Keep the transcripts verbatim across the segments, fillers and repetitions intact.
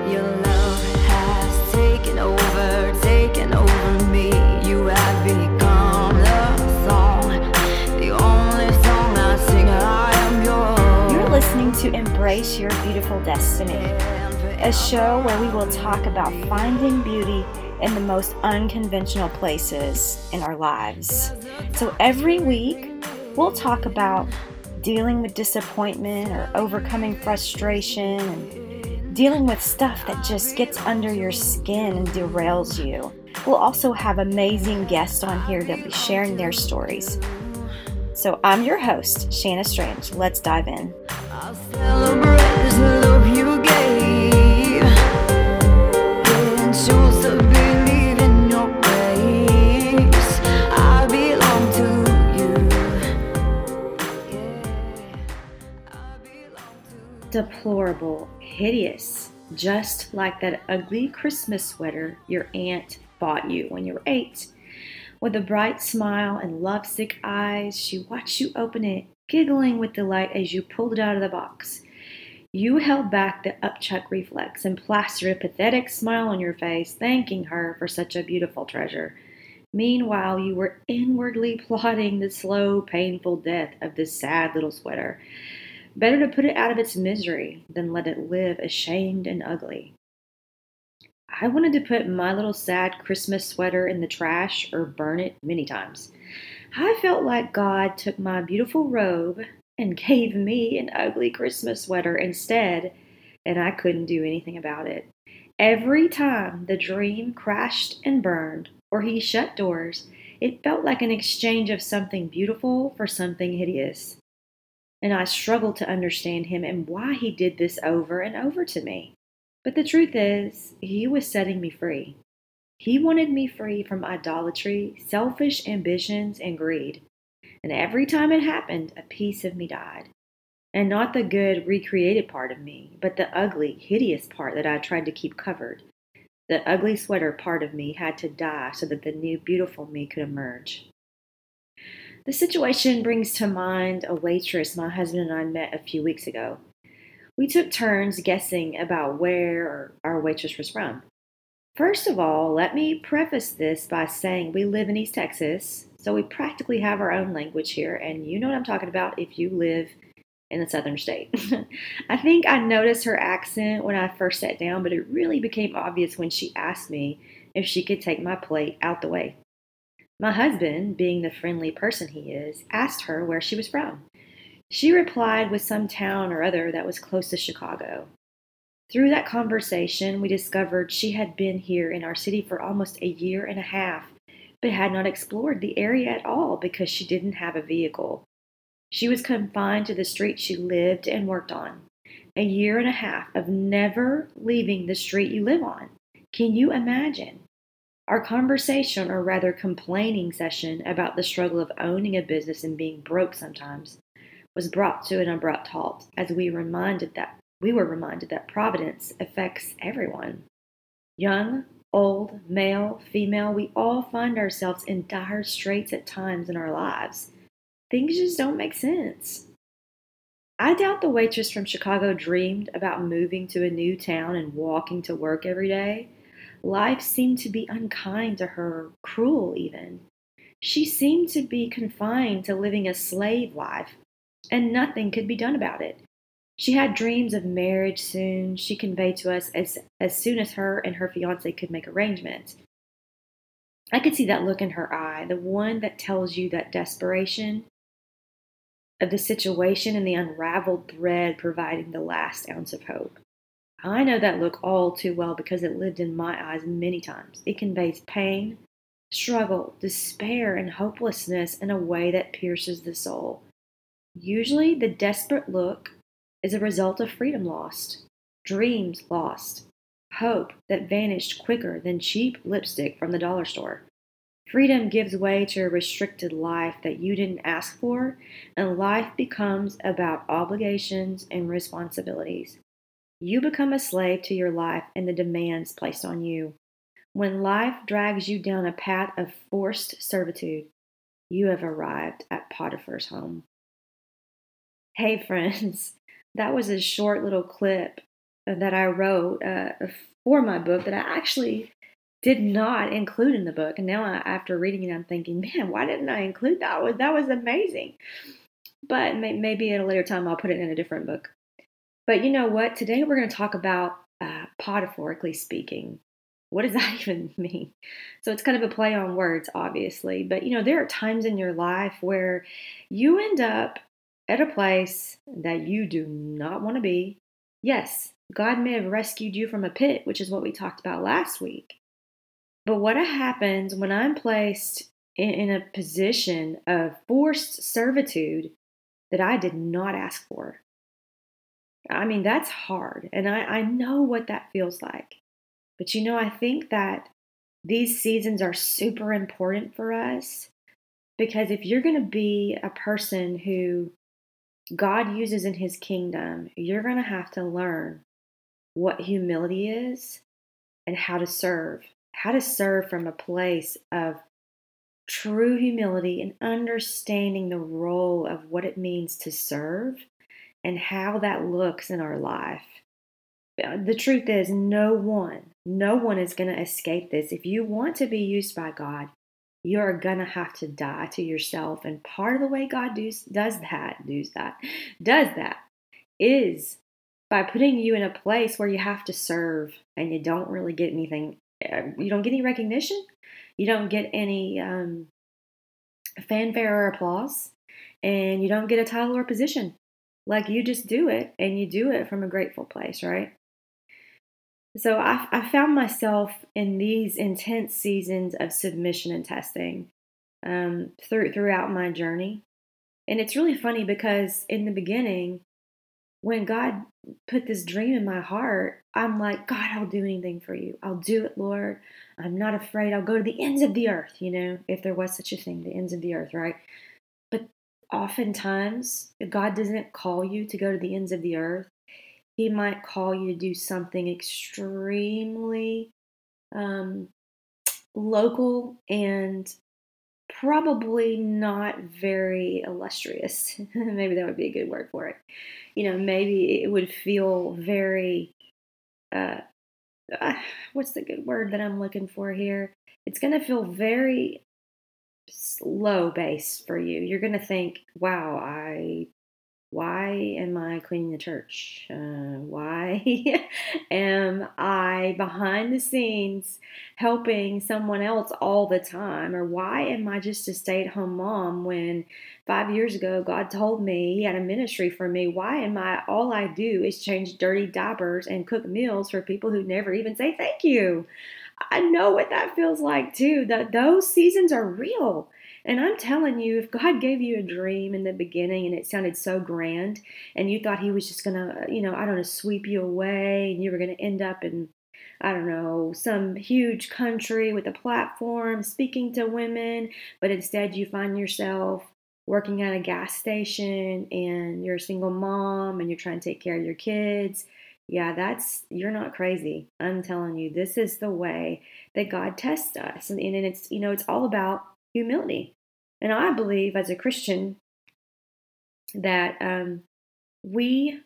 Your love has taken over, taken over me. You have become the song, the only song I sing. I am yours. You're listening to Embrace Your Beautiful Destiny, a show where we will talk about finding beauty in the most unconventional places in our lives. So every week, we'll talk about dealing with disappointment or overcoming frustration and dealing with stuff that just gets under your skin and derails you. We'll also have amazing guests on here that'll be sharing their stories. So I'm your host, Shanna Strange. Let's dive in. I'll celebrate this love you gave, and choose to believe in your grace. I belong to you. Yeah, I belong to you. Deplorable, hideous, just like that ugly Christmas sweater your aunt bought you when you were eight. With a bright smile and lovesick eyes, she watched you open it, giggling with delight as you pulled it out of the box. You held back the upchuck reflex and plastered a pathetic smile on your face, thanking her for such a beautiful treasure. Meanwhile, you were inwardly plotting the slow, painful death of this sad little sweater. Better to put it out of its misery than let it live ashamed and ugly. I wanted to put my little sad Christmas sweater in the trash or burn it many times. I felt like God took my beautiful robe and gave me an ugly Christmas sweater instead, and I couldn't do anything about it. Every time the dream crashed and burned, or he shut doors, it felt like an exchange of something beautiful for something hideous. And I struggled to understand him and why he did this over and over to me. But the truth is, he was setting me free. He wanted me free from idolatry, selfish ambitions, and greed. And every time it happened, a piece of me died. And not the good, recreated part of me, but the ugly, hideous part that I tried to keep covered. The ugly sweater part of me had to die so that the new, beautiful me could emerge. The situation brings to mind a waitress my husband and I met a few weeks ago. We took turns guessing about where our waitress was from. First of all, let me preface this by saying we live in East Texas, so we practically have our own language here, and you know what I'm talking about if you live in the southern state. I think I noticed her accent when I first sat down, but it really became obvious when she asked me if she could take my plate out the way. My husband, being the friendly person he is, asked her where she was from. She replied with some town or other that was close to Chicago. Through that conversation, we discovered she had been here in our city for almost a year and a half, but had not explored the area at all because she didn't have a vehicle. She was confined to the street she lived and worked on. A year and a half of never leaving the street you live on. Can you imagine? Our conversation, or rather complaining session about the struggle of owning a business and being broke sometimes, was brought to an abrupt halt as we reminded that we were reminded that providence affects everyone. Young, old, male, female, we all find ourselves in dire straits at times in our lives. Things just don't make sense. I doubt the waitress from Chicago dreamed about moving to a new town and walking to work every day. Life seemed to be unkind to her, cruel even. She seemed to be confined to living a slave life, and nothing could be done about it. She had dreams of marriage soon, she conveyed to us, as, as soon as her and her fiancé could make arrangements. I could see that look in her eye, the one that tells you that desperation of the situation and the unraveled thread providing the last ounce of hope. I know that look all too well because it lived in my eyes many times. It conveys pain, struggle, despair, and hopelessness in a way that pierces the soul. Usually, the desperate look is a result of freedom lost, dreams lost, hope that vanished quicker than cheap lipstick from the dollar store. Freedom gives way to a restricted life that you didn't ask for, and life becomes about obligations and responsibilities. You become a slave to your life and the demands placed on you. When life drags you down a path of forced servitude, you have arrived at Potiphar's home. Hey friends, that was a short little clip that I wrote uh, for my book that I actually did not include in the book. And now I, after reading it, I'm thinking, man, why didn't I include that? Was that was amazing. But may, maybe at a later time I'll put it in a different book. But you know what? Today we're going to talk about uh, potiphorically speaking. What does that even mean? So it's kind of a play on words, obviously. But you know, there are times in your life where you end up at a place that you do not want to be. Yes, God may have rescued you from a pit, which is what we talked about last week. But what happens when I'm placed in, in a position of forced servitude that I did not ask for? I mean, that's hard. And I, I know what that feels like. But you know, I think that these seasons are super important for us because if you're going to be a person who God uses in his kingdom, you're going to have to learn what humility is and how to serve. How to serve from a place of true humility and understanding the role of what it means to serve and how that looks in our life. The truth is, no one, no one is going to escape this. If you want to be used by God, you're going to have to die to yourself. And part of the way God does, does that, does that, does that is by putting you in a place where you have to serve and you don't really get anything. You don't get any recognition. You don't get any um, fanfare or applause. And you don't get a title or position. Like you just do it, and you do it from a grateful place, right? So I, I found myself in these intense seasons of submission and testing um, through, throughout my journey. And it's really funny because in the beginning, when God put this dream in my heart, I'm like, God, I'll do anything for you. I'll do it, Lord. I'm not afraid. I'll go to the ends of the earth, you know, if there was such a thing, the ends of the earth, right? But oftentimes, God doesn't call you to go to the ends of the earth. He might call you to do something extremely um, local and probably not very illustrious. Maybe that would be a good word for it. You know, maybe it would feel very, uh, uh, what's the good word that I'm looking for here? It's going to feel very low base for you. You're going to think, wow, I why am I cleaning the church? Uh, why am I behind the scenes helping someone else all the time? Or why am I just a stay-at-home mom when five years ago God told me He had a ministry for me? Why am I, all I do is change dirty diapers and cook meals for people who never even say thank you? I know what that feels like too. That those seasons are real. And I'm telling you, if God gave you a dream in the beginning and it sounded so grand and you thought he was just going to, you know, I don't know, sweep you away and you were going to end up in, I don't know, some huge country with a platform speaking to women, but instead you find yourself working at a gas station and you're a single mom and you're trying to take care of your kids. Yeah, that's, you're not crazy. I'm telling you, this is the way that God tests us. And, and it's, you know, it's all about humility. And I believe as a Christian that um, we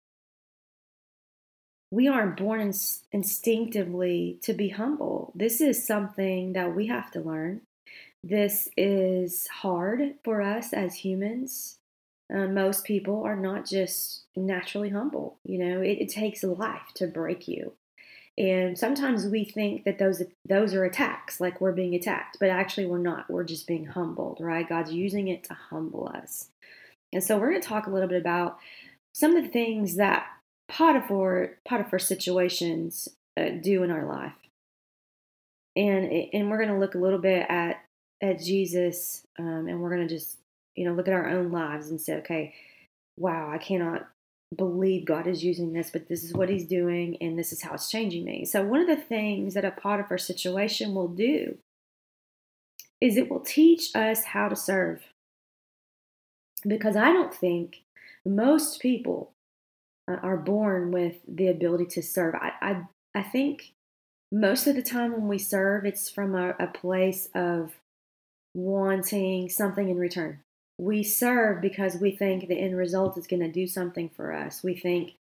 we aren't born in, instinctively to be humble. This is something that we have to learn. This is hard for us as humans. Uh, most people are not just naturally humble. You know, it, it takes life to break you. And sometimes we think that those those are attacks, like we're being attacked, but actually we're not. We're just being humbled, right? God's using it to humble us. And so we're going to talk a little bit about some of the things that Potiphar Potiphar situations uh, do in our life, and and we're going to look a little bit at at Jesus, um, and we're going to just you know look at our own lives and say, okay, wow, I cannot believe God is using this, but this is what he's doing, and this is how it's changing me. So one of the things that a Potiphar situation will do is it will teach us how to serve. Because I don't think most people uh, are born with the ability to serve. I, I, I think most of the time when we serve, it's from a, a place of wanting something in return. We serve because we think the end result is going to do something for us. We think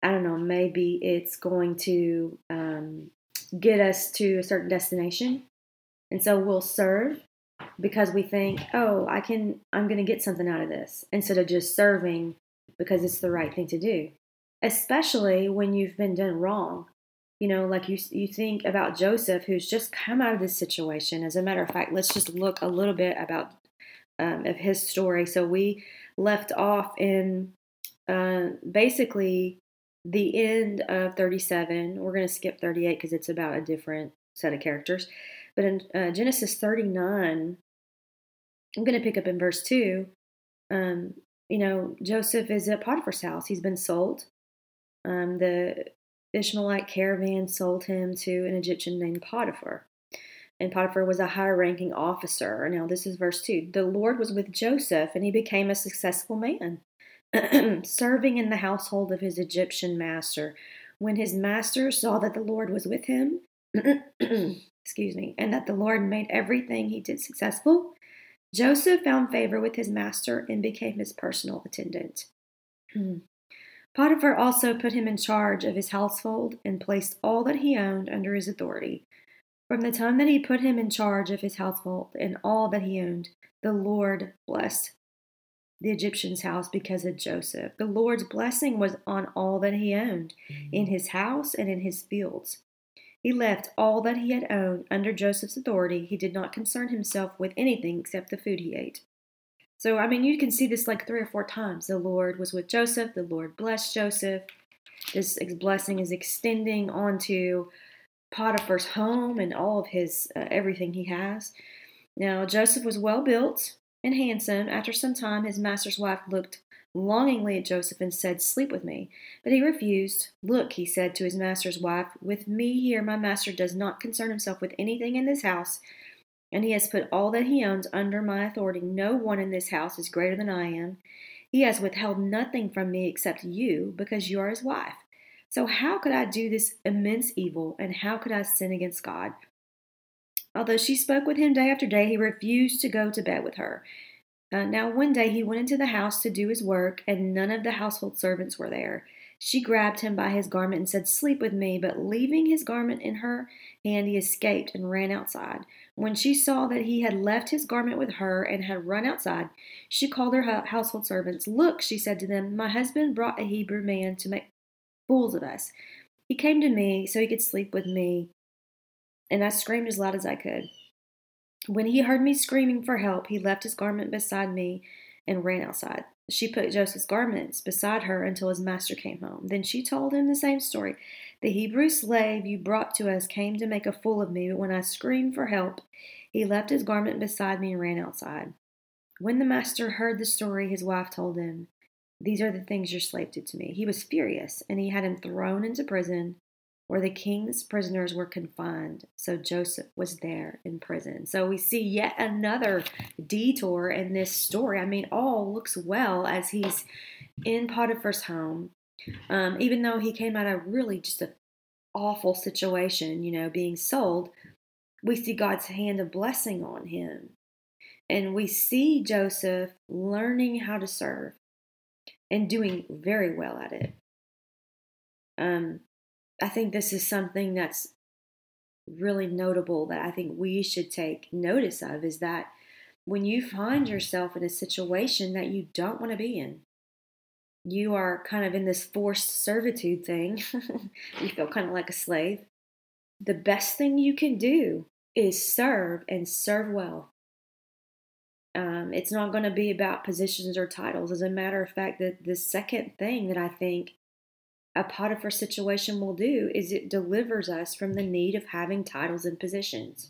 I don't know, maybe it's going to um, get us to a certain destination. And so we'll serve because we think, oh, I can, I'm going to get something out of this, instead of just serving because it's the right thing to do, especially when you've been done wrong. You know, like you, you think about Joseph, who's just come out of this situation. As a matter of fact, let's just look a little bit about um, of his story. So we left off in uh, basically the end of thirty-seven. We're going to skip thirty-eight because it's about a different set of characters. But in uh, Genesis thirty-nine, I'm going to pick up in verse two. Um, you know, Joseph is at Potiphar's house. He's been sold. Um, the Ishmaelite caravan sold him to an Egyptian named Potiphar. And Potiphar was a high-ranking officer. Now, this is verse two. The Lord was with Joseph, and he became a successful man, serving in the household of his Egyptian master. When his master saw that the Lord was with him, excuse me, and that the Lord made everything he did successful, Joseph found favor with his master and became his personal attendant. Potiphar also put him in charge of his household and placed all that he owned under his authority. From the time that he put him in charge of his household and all that he owned, the Lord blessed the Egyptian's house because of Joseph. The Lord's blessing was on all that he owned, in his house and in his fields. He left all that he had owned under Joseph's authority. He did not concern himself with anything except the food he ate. So, I mean, you can see this like three or four times. The Lord was with Joseph. The Lord blessed Joseph. This blessing is extending onto Potiphar's home and all of his, uh, everything he has. Now, Joseph was well built and handsome. After some time, his master's wife looked longingly at Joseph and said, "Sleep with me." But he refused. "Look," he said to his master's wife, "with me here my master does not concern himself with anything in this house, and he has put all that he owns under my authority. No one in this house is greater than I am. He has withheld nothing from me except you, because you are his wife. So how could I do this immense evil, and how could I sin against God?" Although she spoke with him day after day, he refused to go to bed with her. Uh, now one day he went into the house to do his work, and none of the household servants were there. She grabbed him by his garment and said, "Sleep with me." But leaving his garment in her hand, he escaped and ran outside. When she saw that he had left his garment with her and had run outside, she called her household servants. "Look," she said to them, "my husband brought a Hebrew man to make fools of us. He came to me so he could sleep with me, and I screamed as loud as I could. When he heard me screaming for help, he left his garment beside me and ran outside." She put Joseph's garments beside her until his master came home. Then she told him the same story. "The Hebrew slave you brought to us came to make a fool of me, but when I screamed for help, he left his garment beside me and ran outside." When the master heard the story, his wife told him, "These are the things your slave did to me." He was furious, and he had him thrown into prison where the king's prisoners were confined. So Joseph was there in prison. So we see yet another detour in this story. I mean, all looks well as he's in Potiphar's home. Um, even though he came out of really just an awful situation, you know, being sold, we see God's hand of blessing on him. And we see Joseph learning how to serve and doing very well at it. Um, I think this is something that's really notable that I think we should take notice of, is that when you find yourself in a situation that you don't want to be in, you are kind of in this forced servitude thing, you feel kind of like a slave, the best thing you can do is serve and serve well. Um, it's not going to be about positions or titles. As a matter of fact, the, the second thing that I think a Potiphar situation will do is it delivers us from the need of having titles and positions.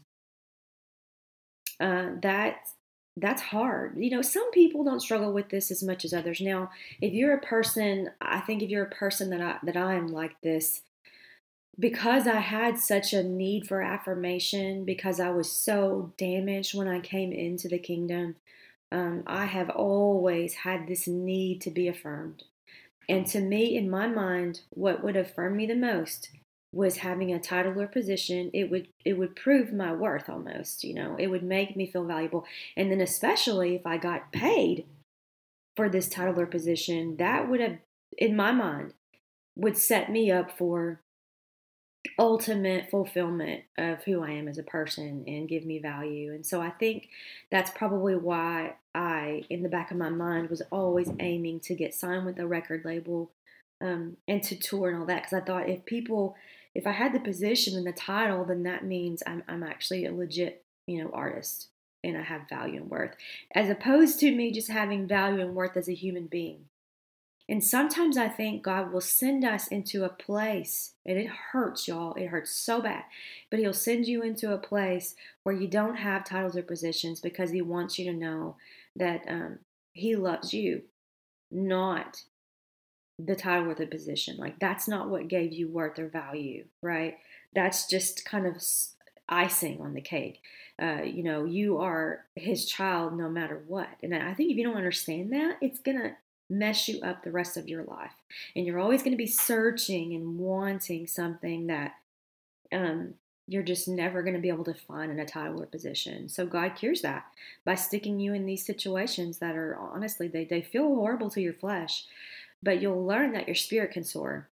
Uh, that that's hard. You know, some people don't struggle with this as much as others. Now, if you're a person, I think if you're a person that I that I am like this, because I had such a need for affirmation, because I was so damaged when I came into the kingdom, um, I have always had this need to be affirmed. And to me, in my mind, what would affirm me the most was having a title or position. It would it would prove my worth almost, you know. It would make me feel valuable. And then especially if I got paid for this title or position, that would have, in my mind, would set me up for ultimate fulfillment of who I am as a person and give me value. And so I think that's probably why I, in the back of my mind, was always aiming to get signed with a record label, um, and to tour and all that. Because I thought if people, if I had the position and the title, then that means I'm, I'm actually a legit, you know, artist and I have value and worth, as opposed to me just having value and worth as a human being. And sometimes I think God will send us into a place, and it hurts, y'all. It hurts so bad. But He'll send you into a place where you don't have titles or positions because He wants you to know that um, He loves you, not the title or the position. Like, that's not what gave you worth or value, right? That's just kind of icing on the cake. Uh, you know, you are His child no matter what. And I think if you don't understand that, it's going to mess you up the rest of your life. And you're always going to be searching and wanting something that um, you're just never going to be able to find in a title or position. So God cures that by sticking you in these situations that are, honestly, they, they feel horrible to your flesh, but you'll learn that your spirit can soar.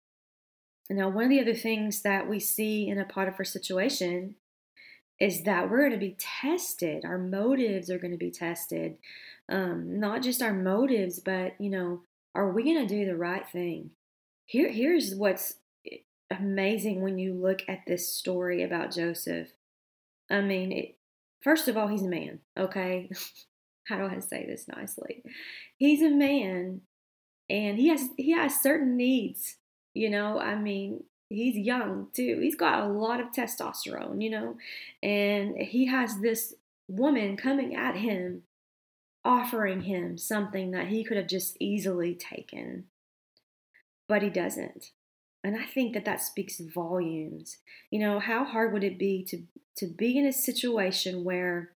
Now, one of the other things that we see in a Potiphar situation is that we're going to be tested. Our motives are going to be tested. Um, not just our motives, but, you know, are we going to do the right thing? Here, here's what's amazing when you look at this story about Joseph. I mean, it, first of all, he's a man, okay? How do I say this nicely? He's a man, and he has he has certain needs, you know? I mean, he's young too. He's got a lot of testosterone, you know, and he has this woman coming at him, offering him something that he could have just easily taken, but he doesn't. And I think that that speaks volumes. You know, how hard would it be to to be in a situation where,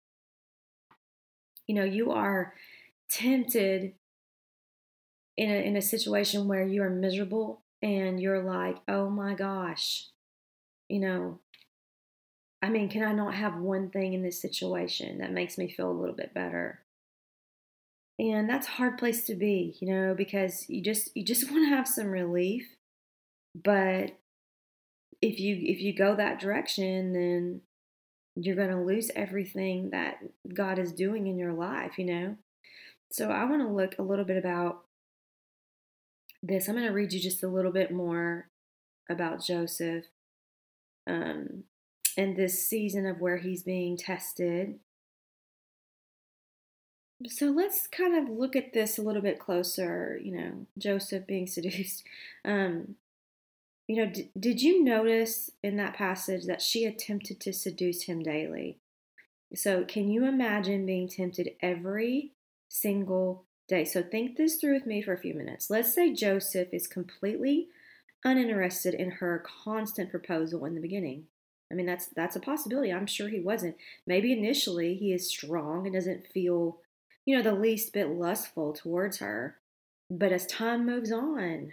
you know, you are tempted in a in a situation where you are miserable and you're like, oh my gosh, you know, I mean, can I not have one thing in this situation that makes me feel a little bit better? And that's a hard place to be, you know, because you just you just want to have some relief. But if you if you go that direction, then you're going to lose everything that God is doing in your life, you know. So I want to look a little bit about this. I'm going to read you just a little bit more about Joseph, um, and this season of where he's being tested. So let's kind of look at this a little bit closer, you know, Joseph being seduced. Um, you know, d- did you notice in that passage that she attempted to seduce him daily? So can you imagine being tempted every single day? So think this through with me for a few minutes. Let's say Joseph is completely uninterested in her constant proposal in the beginning. I mean, that's that's a possibility. I'm sure he wasn't. Maybe initially he is strong and doesn't feel, you know, the least bit lustful towards her. But as time moves on,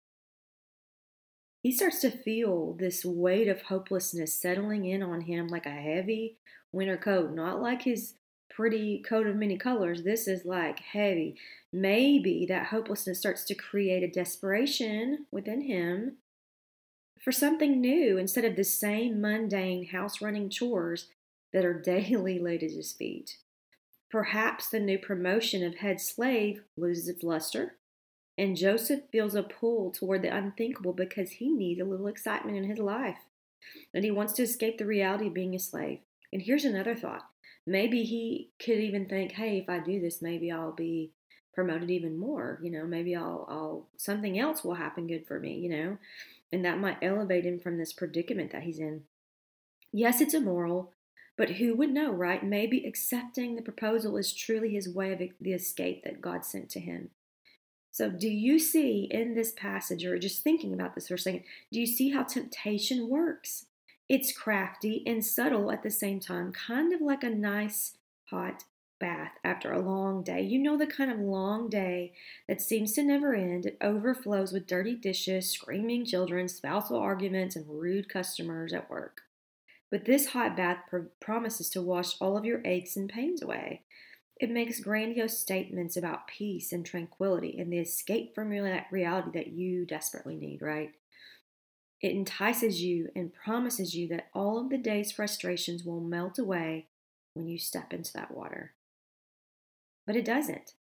he starts to feel this weight of hopelessness settling in on him like a heavy winter coat. Not like his pretty coat of many colors. This is like heavy. Maybe that hopelessness starts to create a desperation within him for something new instead of the same mundane house running chores that are daily laid at his feet. Perhaps the new promotion of head slave loses its luster, and Joseph feels a pull toward the unthinkable because he needs a little excitement in his life. And he wants to escape the reality of being a slave. And here's another thought. Maybe he could even think, hey, if I do this, maybe I'll be promoted even more. You know, maybe I'll, I'll something else will happen good for me, you know. And that might elevate him from this predicament that he's in. Yes, it's immoral, but who would know, right? Maybe accepting the proposal is truly his way of the escape that God sent to him. So do you see in this passage, or just thinking about this for a second, do you see how temptation works? It's crafty and subtle at the same time, kind of like a nice hot bath after a long day. You know, the kind of long day that seems to never end. It overflows with dirty dishes, screaming children, spousal arguments, and rude customers at work. But this hot bath pr- promises to wash all of your aches and pains away. It makes grandiose statements about peace and tranquility and the escape from reality that you desperately need, right? It entices you and promises you that all of the day's frustrations will melt away when you step into that water. But it doesn't.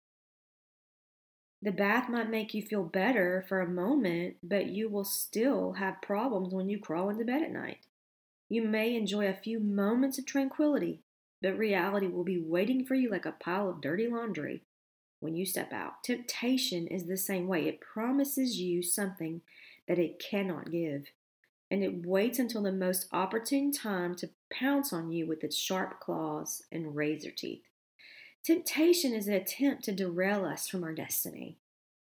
The bath might make you feel better for a moment, but you will still have problems when you crawl into bed at night. You may enjoy a few moments of tranquility, but reality will be waiting for you like a pile of dirty laundry when you step out. Temptation is the same way. It promises you something that it cannot give, and it waits until the most opportune time to pounce on you with its sharp claws and razor teeth. Temptation is an attempt to derail us from our destiny.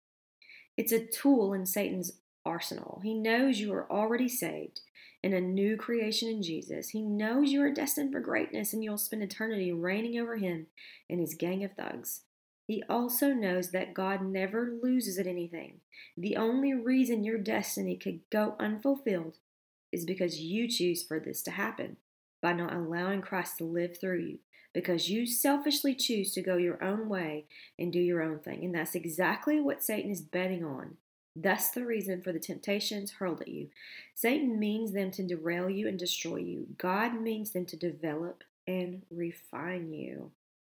It's a tool in Satan's arsenal. He knows you are already saved and a new creation in Jesus. He knows you are destined for greatness and you'll spend eternity reigning over him and his gang of thugs. He also knows that God never loses at anything. The only reason your destiny could go unfulfilled is because you choose for this to happen by not allowing Christ to live through you, because you selfishly choose to go your own way and do your own thing. And that's exactly what Satan is betting on. That's the reason for the temptations hurled at you. Satan means them to derail you and destroy you. God means them to develop and refine you.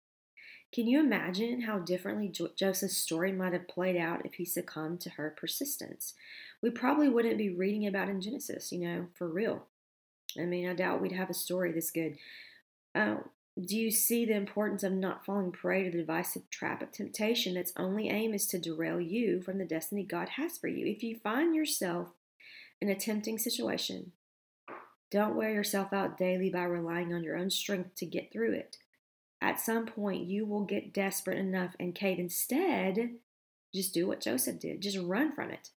Can you imagine how differently jo- Joseph's story might have played out if he succumbed to her persistence? We probably wouldn't be reading about in Genesis, you know, for real. I mean, I doubt we'd have a story this good. Uh, do you see the importance of not falling prey to the divisive trap of temptation that's only aim is to derail you from the destiny God has for you? If you find yourself in a tempting situation, don't wear yourself out daily by relying on your own strength to get through it. At some point, you will get desperate enough and cave. Instead, just do what Joseph did. Just run from it.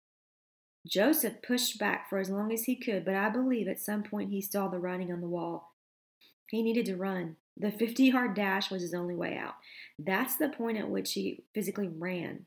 Joseph pushed back for as long as he could, but I believe at some point he saw the writing on the wall. He needed to run. The fifty-yard dash was his only way out. That's the point at which he physically ran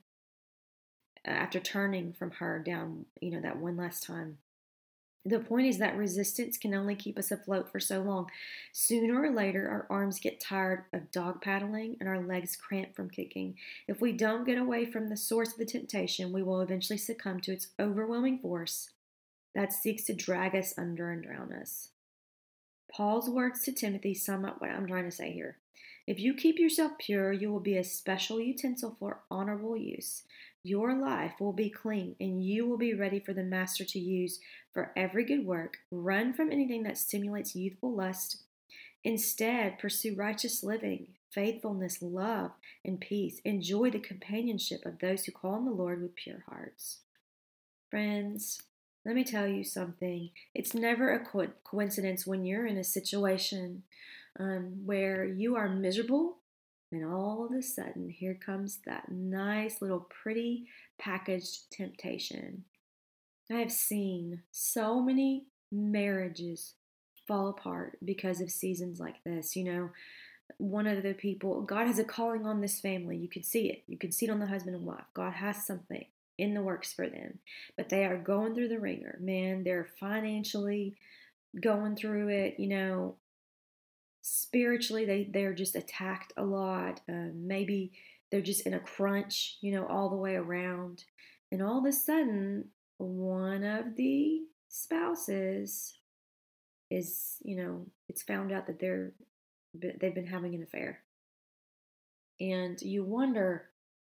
after turning from her down, you know, that one last time. The point is that resistance can only keep us afloat for so long. Sooner or later, our arms get tired of dog paddling and our legs cramp from kicking. If we don't get away from the source of the temptation, we will eventually succumb to its overwhelming force that seeks to drag us under and drown us. Paul's words to Timothy sum up what I'm trying to say here. If you keep yourself pure, you will be a special utensil for honorable use. Your life will be clean, and you will be ready for the Master to use for every good work. Run from anything that stimulates youthful lust. Instead, pursue righteous living, faithfulness, love, and peace. Enjoy the companionship of those who call on the Lord with pure hearts. Friends, let me tell you something. It's never a co- coincidence when you're in a situation um, where you are miserable, and all of a sudden, here comes that nice little pretty packaged temptation. I have seen so many marriages fall apart because of seasons like this. You know, one of the people, God has a calling on this family. You can see it. You can see it on the husband and wife. God has something in the works for them, but they are going through the ringer. Man, they're financially going through it, you know, spiritually they, they're just attacked a lot. Um, maybe they're just in a crunch, you know, all the way around. And all of a sudden, one of the spouses is, you know, it's found out that they're they've been having an affair. And you wonder,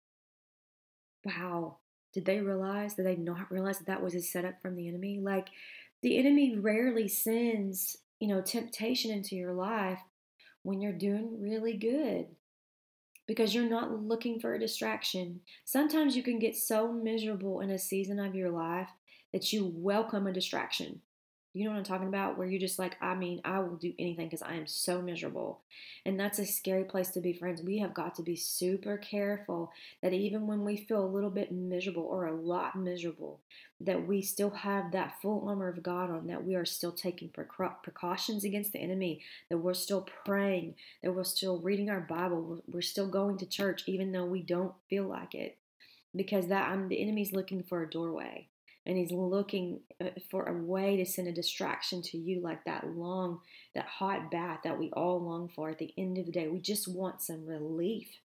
wow, did they realize, did they not realize that that was a setup from the enemy? Like, the enemy rarely sends, you know, temptation into your life when you're doing really good, because you're not looking for a distraction. Sometimes you can get so miserable in a season of your life that you welcome a distraction. You know what I'm talking about? Where you're just like, I mean, I will do anything because I am so miserable. And that's a scary place to be, friends. We have got to be super careful that even when we feel a little bit miserable or a lot miserable, that we still have that full armor of God on, that we are still taking precautions against the enemy, that we're still praying, that we're still reading our Bible, we're still going to church even though we don't feel like it. Because that I'm, the enemy's looking for a doorway. And he's looking for a way to send a distraction to you, like that long, that hot bath that we all long for at the end of the day. We just want some relief.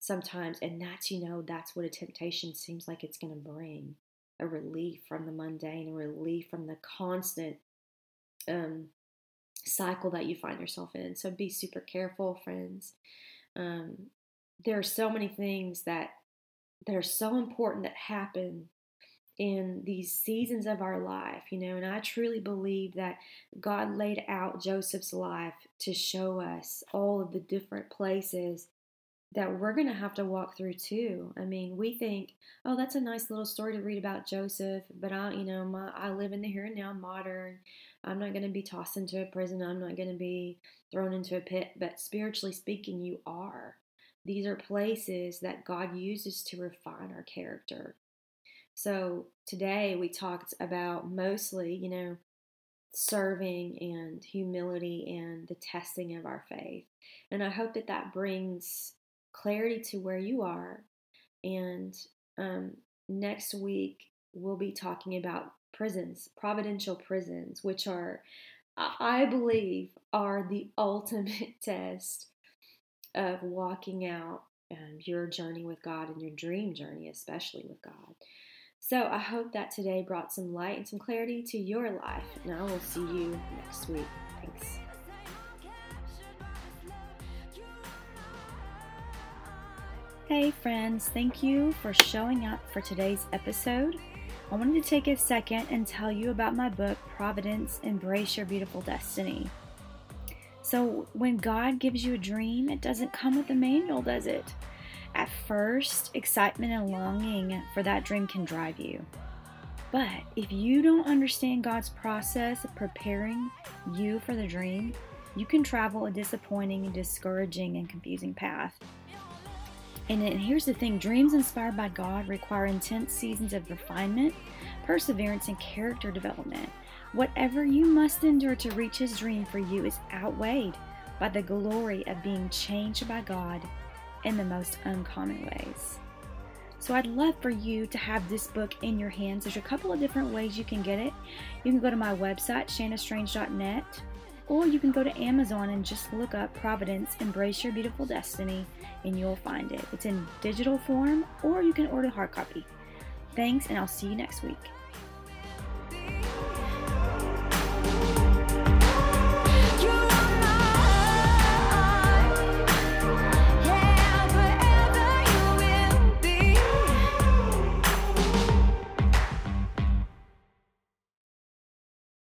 sometimes, and that's, you know, that's what a temptation seems like it's going to bring, a relief from the mundane, a relief from the constant um, cycle that you find yourself in. So be super careful, friends. Um, there are so many things that that are so important that happen in these seasons of our life, you know, and I truly believe that God laid out Joseph's life to show us all of the different places that we're going to have to walk through too. I mean, we think, oh, that's a nice little story to read about Joseph, but I, you know, my, I live in the here and now, modern. I'm not going to be tossed into a prison. I'm not going to be thrown into a pit, but spiritually speaking, you are. These are places that God uses to refine our character. So today we talked about mostly, you know, serving and humility and the testing of our faith. And I hope that that brings clarity to where you are. And um, next week, we'll be talking about prisons, providential prisons, which are, I believe, are the ultimate test of walking out um, your journey with God and your dream journey, especially with God. So I hope that today brought some light and some clarity to your life. And I will see you next week. Thanks. Hey friends, thank you for showing up for today's episode. I wanted to take a second and tell you about my book, Providence, Embrace Your Beautiful Destiny. So when God gives you a dream, it doesn't come with a manual, does it? At first, excitement and longing for that dream can drive you. But if you don't understand God's process of preparing you for the dream, you can travel a disappointing, discouraging, and confusing path. And here's the thing, dreams inspired by God require intense seasons of refinement, perseverance, and character development. Whatever you must endure to reach His dream for you is outweighed by the glory of being changed by God in the most uncommon ways. So I'd love for you to have this book in your hands. There's a couple of different ways you can get it. You can go to my website, shanna strange dot net, or you can go to Amazon and just look up Providence, Embrace Your Beautiful Destiny, and you'll find it. It's in digital form, or you can order hard copy. Thanks, and I'll see you next week.